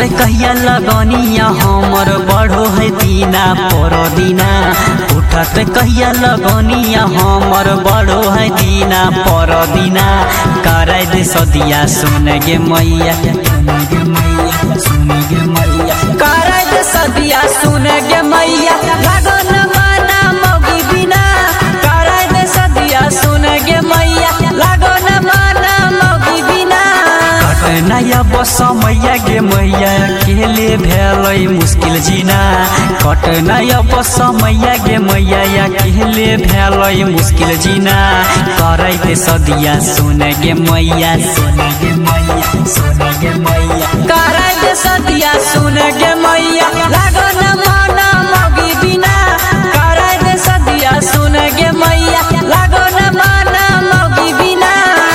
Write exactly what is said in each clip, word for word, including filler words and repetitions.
कहिया लगनिया हमर बड़ो है दीना परो दीना उठत कहिया लगनिया हमर बड़ो है दीना परो दीना कराय दे सदिया सुन गे मैया सुन गे मैया कराय दे सदिया सुन गे मैया लगन माना मौगी बिना कराय दे सदिया सुन गे मैया लगन माना मौगी बिना नया बस मैया गे मैया अकेले भेलै मुश्किल जीना कट नया बस मैया गे मैया अकेले भेलै मुश्किल जीना कराय दे सदिया सुन गे मैया सुन गे मैया सुन गे मैया कराय दे सदिया सुन गे मैया लगन माना मौगी बिना कराय दे सदिया सुन गे मैया लगन माना मौगी बिना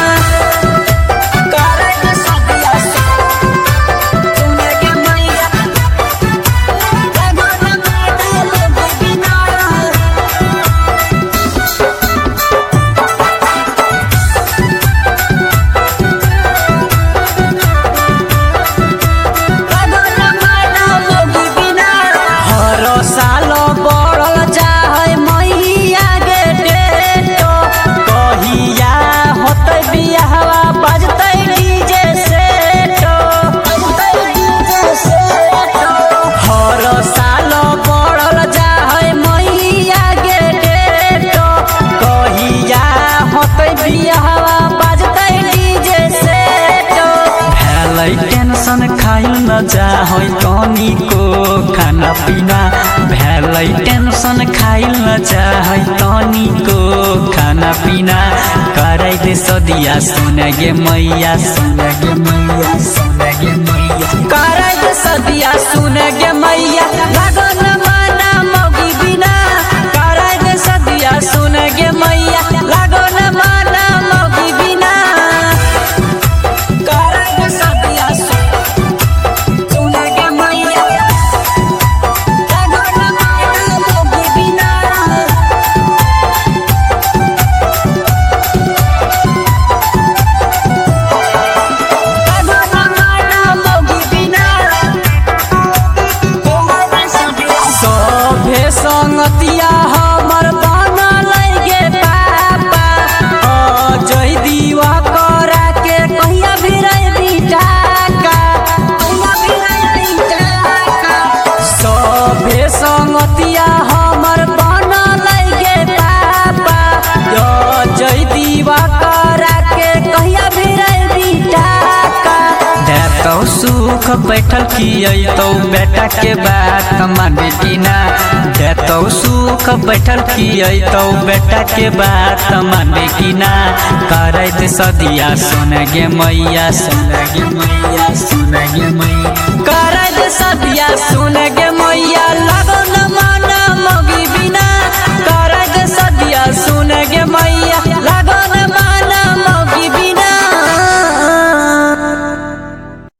टेंशन खाइल न चाहै तनिको खाना पीना भेलै टेंशन खाइल न चाहै तनिको खाना पीना कराय दे सदिया सुन गे मैया सुन गे मैया सुन गे मैया कराय दे सदिया सुन गे मैया लगन माना मौगी बिना कराय दे सदिया सुन गे मैया लगन माना मौगी बिना कराय दे सदिया संगतिया हमर बनल गे पापा अजय दीवा करा के कहिया भिरै बिटाका कहिया भिरै बिटाका सभे संगतिया हमर बनल गे पापा अजय दीवा करा के कहिया भिरै बिटाका देतौ सुख बैठल खियतौ बेटा के बात माने बिना देतौ सुख बैठल खियतौ बेटा के बात माने कि ना कराय दे सदिया सुन गे मैया सुन गे मैया सुन गे मैया कराय